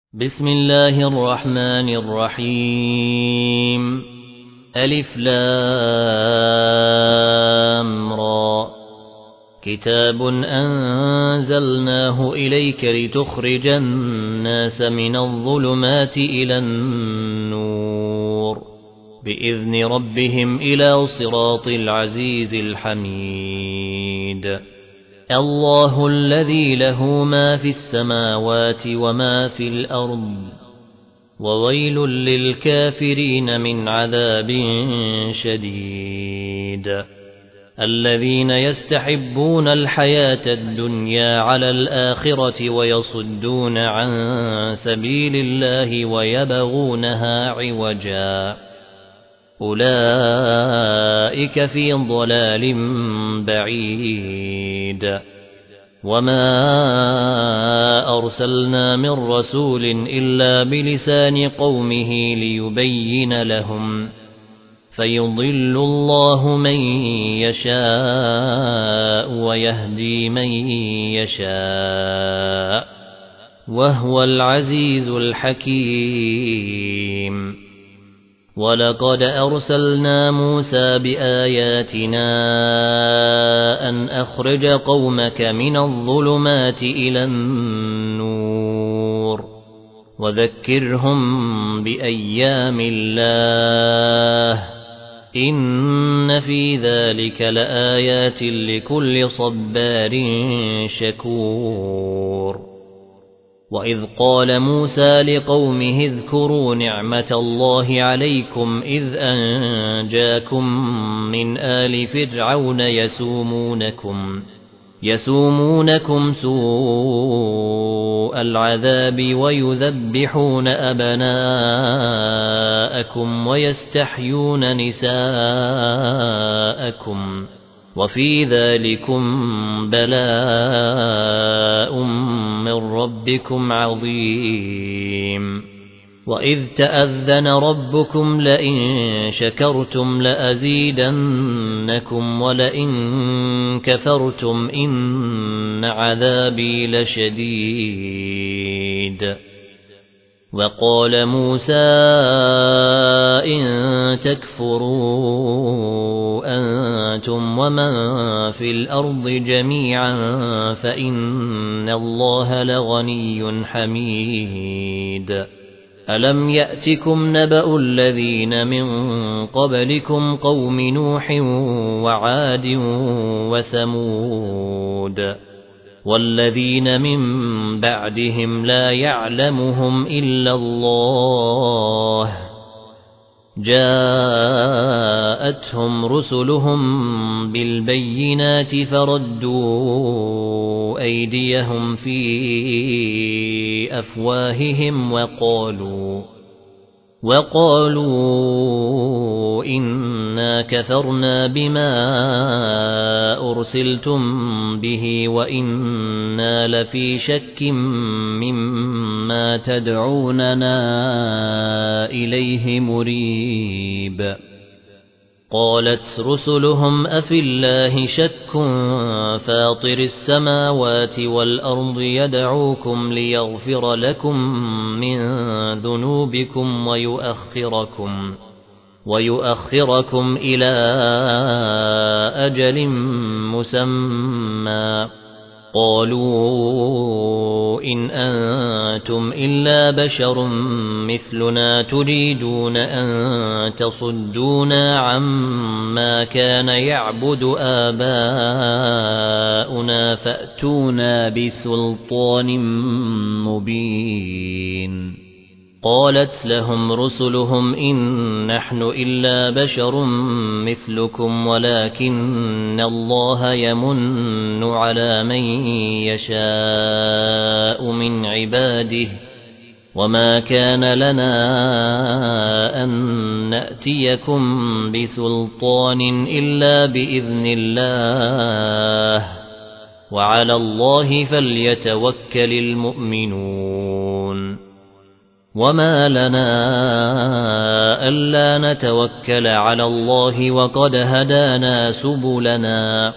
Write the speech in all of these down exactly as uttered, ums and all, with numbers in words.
بسم الله الرحمن الرحيم ألف لام را كتاب أنزلناه إليك لتخرج الناس من الظلمات إلى النور بإذن ربهم إلى صراط العزيز الحميد الله الذي له ما في السماوات وما في الأرض وويل للكافرين من عذاب شديد الذين يستحبون الحياة الدنيا على الآخرة ويصدون عن سبيل الله ويبغونها عوجا أولئك في ضلال بعيد وما أرسلنا من رسول إلا بلسان قومه ليبين لهم فيضل الله من يشاء ويهدي من يشاء وهو العزيز الحكيم ولقد أرسلنا موسى بآياتنا أن أخرج قومك من الظلمات إلى النور وذكرهم بأيام الله إن في ذلك لآيات لكل صبار شكور وإذ قال موسى لقومه اذكروا نعمة الله عليكم إذ أنجاكم من آل فرعون يسومونكم يسومونكم سوء العذاب ويذبحون أبناءكم ويستحيون نساءكم وفي ذلكم بلاء من ربكم عظيم وإذ تأذن ربكم لئن شكرتم لأزيدنكم ولئن كفرتم إن عذابي لشديد وقال موسى إن تكفروا أنتم ومن في الأرض جميعا فإن الله لغني حميد ألم يأتكم نبأ الذين من قبلكم قوم نوح وعاد وثمود والذين من بعدهم لا يعلمهم إلا الله جاءتهم رسلهم بالبينات فردوا أيديهم في أفواههم وقالوا وقالوا إنا كفرنا بما أرسلتم به وإنا لفي شك مما تدعوننا إليه مريب قالت رسلهم أفي الله شك فاطر السماوات والأرض يدعوكم ليغفر لكم من ذنوبكم ويؤخركم ويؤخركم إلى أجل مسمى قالوا إن أنتم إلا بشر مثلنا تريدون أن تصدونا عما كان يعبد آباؤنا فأتونا بسلطان مبين قالت لهم رسلهم إن نحن إلا بشر مثلكم ولكن الله يمن على من يشاء من عباده وما كان لنا أن نأتيكم بسلطان إلا بإذن الله وعلى الله فليتوكل المؤمنون وما لنا ألا نتوكل على الله وقد هدانا سبلنا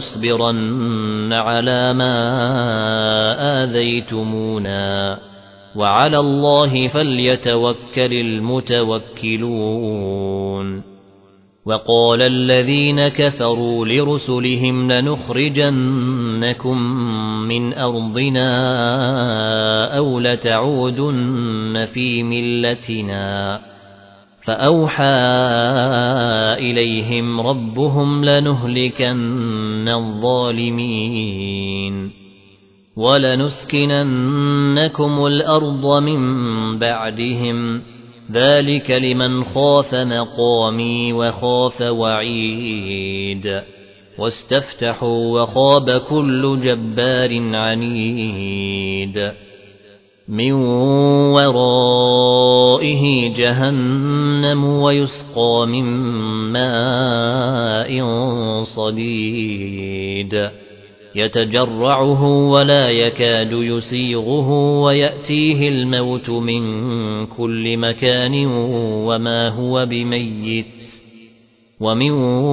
ولنصبرن على ما آذيتمونا وعلى الله فليتوكل المتوكلون وقال الذين كفروا لرسلهم لنخرجنكم من أرضنا أو لتعودن في ملتنا فأوحى إليهم ربهم لنهلكن الظالمين ولنسكننكم الأرض من بعدهم ذلك لمن خاف مقامي وخاف وعيد واستفتحوا وخاب كل جبار عنيد من ورائه جهنم ويسقى من ماء صديد يتجرعه ولا يكاد يسيغه ويأتيه الموت من كل مكان وما هو بميت ومن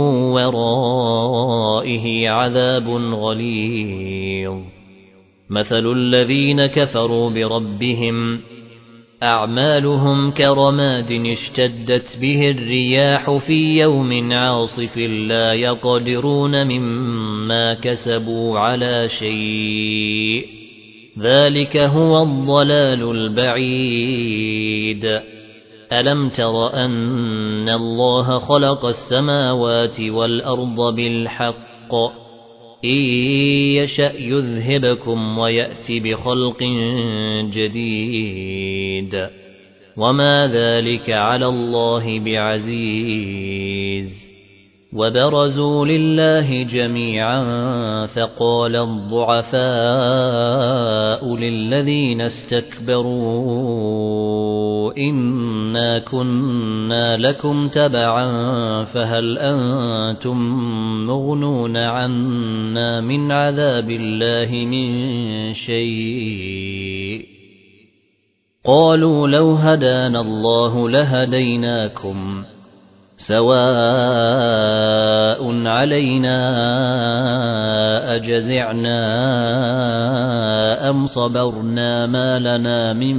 ورائه عذاب غليظ مثل الذين كفروا بربهم أعمالهم كرماد اشتدت به الرياح في يوم عاصف لا يقدرون مما كسبوا على شيء ذلك هو الضلال البعيد ألم تر أن الله خلق السماوات والأرض بالحق إن يشأ يذهبكم ويأتي بخلق جديد وما ذلك على الله بعزيز وبرزوا لله جميعا فقال الضعفاء للذين استكبروا إنا كنا لكم تبعا فهل أنتم مغنون عنا من عذاب الله من شيء قالوا لو هدانا الله لهديناكم سواء علينا أجزعنا أم صبرنا ما لنا من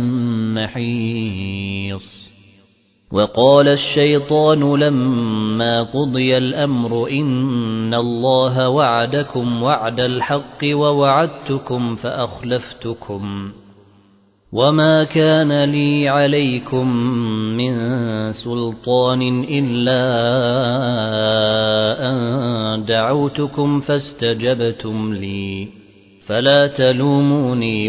محيص وقال الشيطان لما قضي الأمر إن الله وعدكم وعد الحق ووعدتكم فأخلفتكم وما كان لي عليكم من سلطان إلا أن دعوتكم فاستجبتم لي فلا تلوموني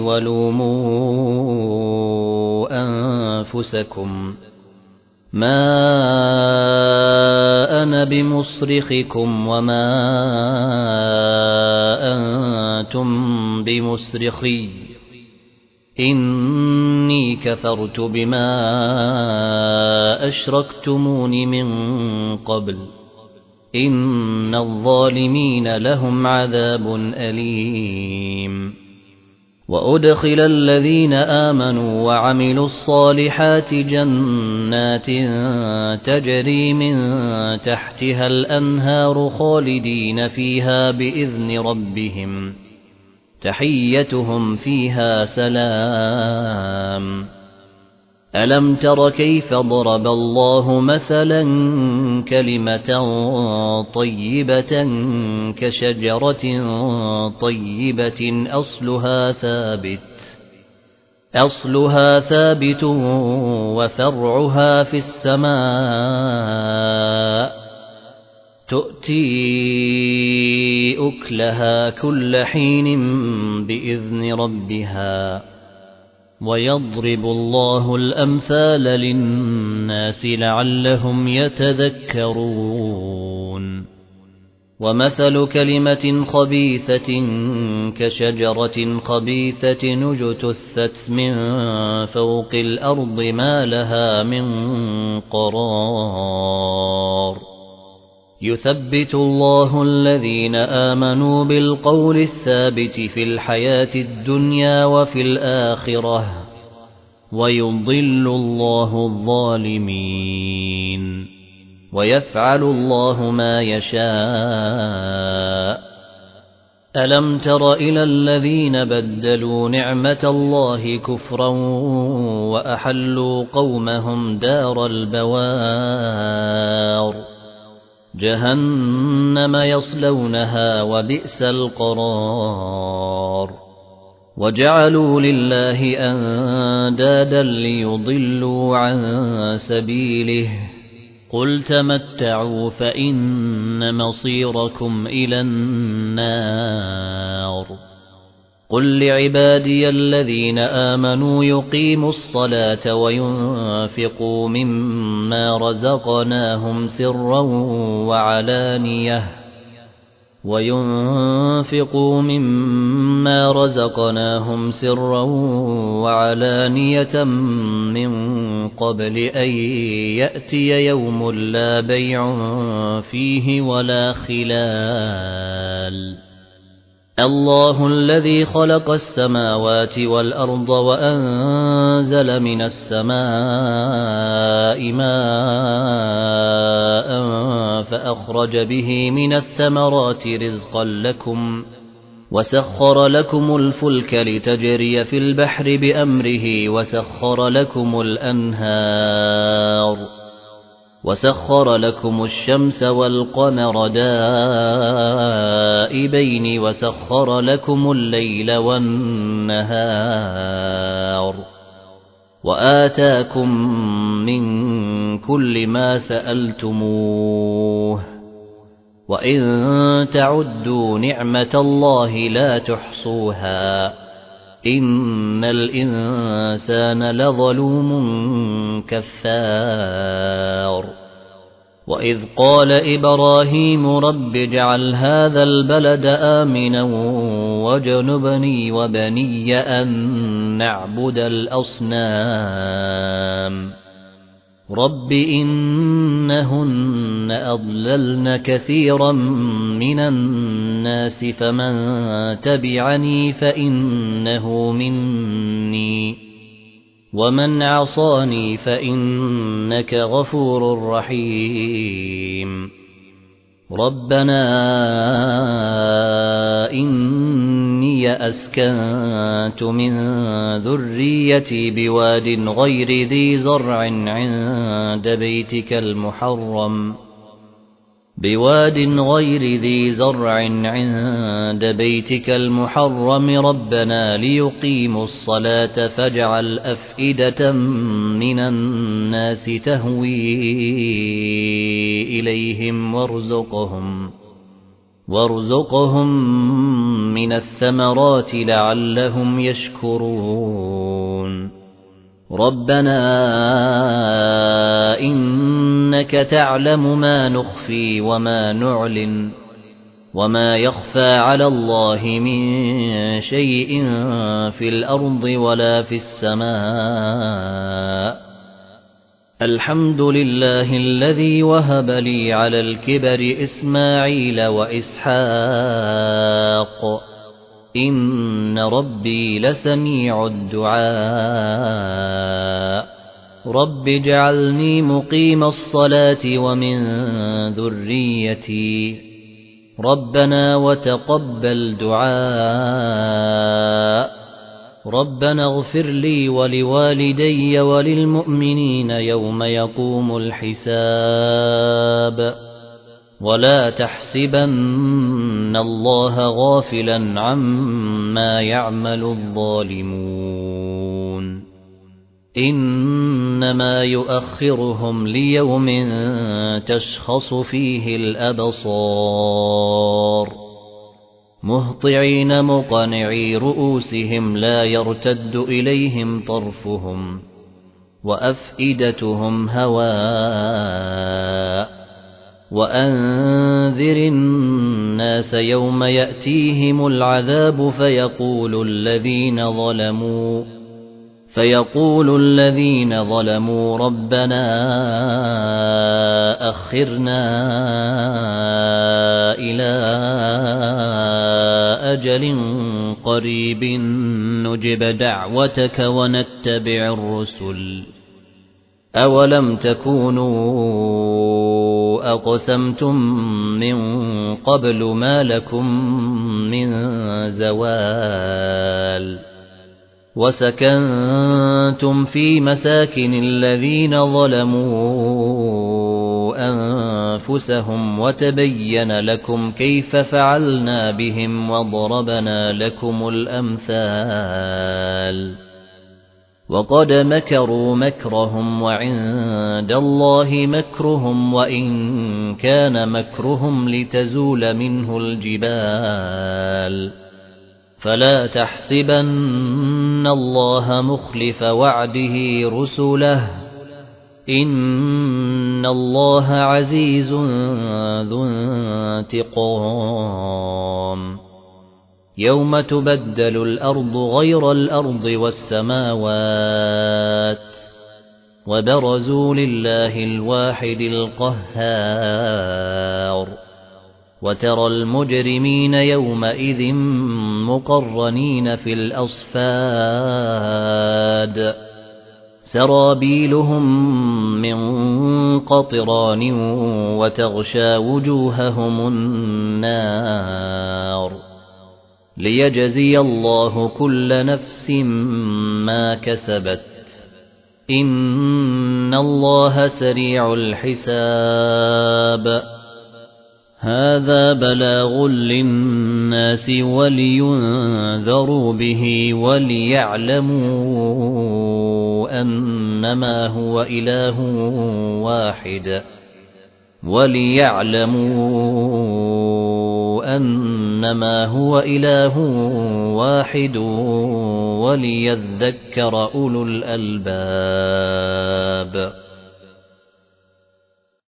ولوموا أنفسكم ما أنا بمصرخكم وما أنتم بمصرخي إني كفرت بما أشركتمون من قبل إن الظالمين لهم عذاب أليم وأدخل الذين آمنوا وعملوا الصالحات جنات تجري من تحتها الأنهار خالدين فيها بإذن ربهم تحيتهم فيها سلام ألم تر كيف ضرب الله مثلا كلمة طيبة كشجرة طيبة أصلها ثابت أصلها ثابت وفرعها في السماء تؤتي أكلها كل حين بإذن ربها ويضرب الله الأمثال للناس لعلهم يتذكرون ومثل كلمة خبيثة كشجرة خبيثة اجتثت من فوق الأرض ما لها من قرار يثبت الله الذين آمنوا بالقول الثابت في الحياة الدنيا وفي الآخرة ويضل الله الظالمين ويفعل الله ما يشاء ألم تر إلى الذين بدلوا نعمة الله كفرا وأحلوا قومهم دار البوار جهنم يصلونها وبئس القرار وجعلوا لله أندادا ليضلوا عن سبيله قل تمتعوا فإن مصيركم إلى النار قل لعبادي الذين آمنوا يقيموا الصلاة وينفقوا مما رزقناهم سرا وعلانية وينفقوا مما رزقناهم سرا وعلانية من قبل أن يأتي يوم لا بيع فيه ولا خلال الله الذي خلق السماوات والأرض وأنزل من السماء ماء فأخرج به من الثمرات رزقا لكم وسخر لكم الفلك لتجري في البحر بأمره وسخر لكم الأنهار وسخر لكم الشمس والقمر دائبين وسخر لكم الليل والنهار وآتاكم من كل ما سألتموه وإن تعدوا نعمة الله لا تحصوها إن الإنسان لظلوم كفار وإذ قال إبراهيم رب اجعل هذا البلد آمنا واجنبني وبني أن نعبد الأصنام رب إنهن أضللن كثيرا من الناس فمن تبعني فإنه مني ومن عصاني فإنك غفور رحيم ربنا إني أسكنت من ذريتي بواد غير ذي زرع عند بيتك المحرم بواد غير ذي زرع عند بيتك المحرم ربنا ليقيموا الصلاة فاجعل أفئدة من الناس تهوي إليهم وارزقهم وارزقهم من الثمرات لعلهم يشكرون ربنا إنك تعلم ما نخفي وما نعلن وما يخفى على الله من شيء في الأرض ولا في السماء الحمد لله الذي وهب لي على الكبر إسماعيل وإسحاق إن ربي لسميع الدعاء رب اجعلني مقيم الصلاة ومن ذريتي ربنا وتقبل دعاء ربنا اغفر لي ولوالدي وللمؤمنين يوم يقوم الحساب ولا تحسبن الله غافلا عما يعمل الظالمون إنما يؤخرهم ليوم تشخص فيه الأبصار مهطعين مقنعي رؤوسهم لا يرتد إليهم طرفهم وأفئدتهم هواء وأنذر الناس يوم يأتيهم العذاب فيقول الذين ظلموا فيقول الذين ظلموا ربنا أخرنا إلى أجل قريب نجب دعوتك ونتبع الرسل أولم تكونوا أقسمتم من قبل ما لكم من زوال وسكنتم في مساكن الذين ظلموا أنفسهم وتبين لكم كيف فعلنا بهم وضربنا لكم الأمثال وقد مكروا مكرهم وعند الله مكرهم وإن كان مكرهم لتزول منه الجبال فلا تحسبن الله مخلف وعده رسله إن الله عزيز ذو انتقام يوم تبدل الأرض غير الأرض والسماوات وبرزوا لله الواحد القهار وترى المجرمين يومئذ مقرنين في الأصفاد سرابيلهم من قطران وتغشى وجوههم النار ليجزي الله كل نفس ما كسبت إن الله سريع الحساب هذا بلاغ للناس ولينذروا به وليعلموا أنما هو إله واحد وليعلموا أنما هو إله واحد وليذكر أولو الألباب